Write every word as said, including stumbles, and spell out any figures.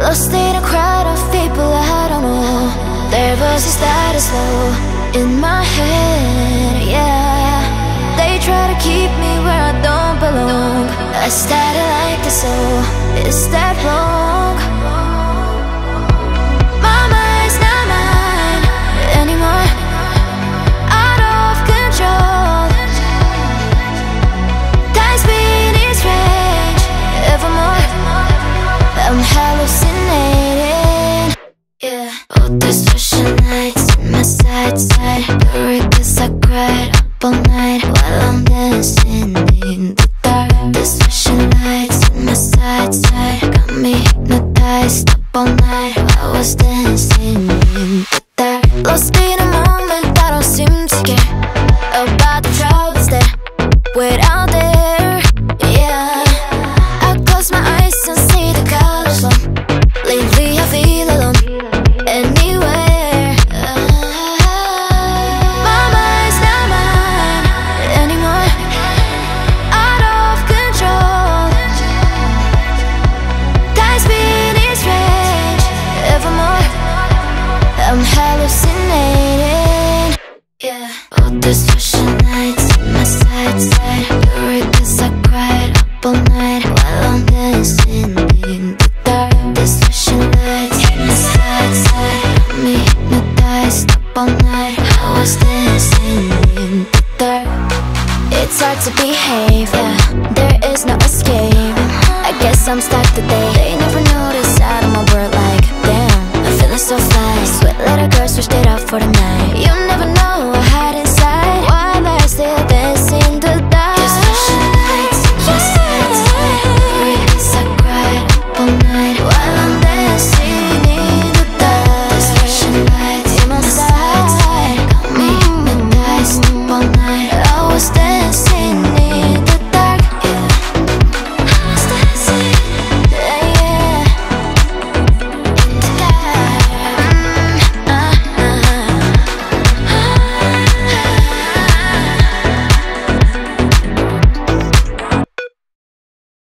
Lost in a crowd of people I don't know. Their voices that is low in my head, yeah. They try to keep me where I don't belong. I started like this, so is that wrong? My mind's not mine anymore. Out of control. Time speed is strange evermore. I'm hallucinating, yeah. All these special nights in my side side. The records I cried up all night while I'm dancing in the dark. The special lights in my side side got me hypnotized up all night while I was dancing in the dark. Lost in a moment, I don't seem to care about the troubles that wait out there, yeah. I close my eyes and see the colors on. Lately I feel alone anywhere. My mind's not mine anymore. Out of control. Time speed is strange evermore. I'm hallucinating, yeah. All these special nights in my side side. The records I cried up all night while I'm dancing in the dark. The special lights in my side side got me hypnotized up all night. I was dancing in the dark. It's hard to behave, yeah. There is no escape. I guess I'm stuck today.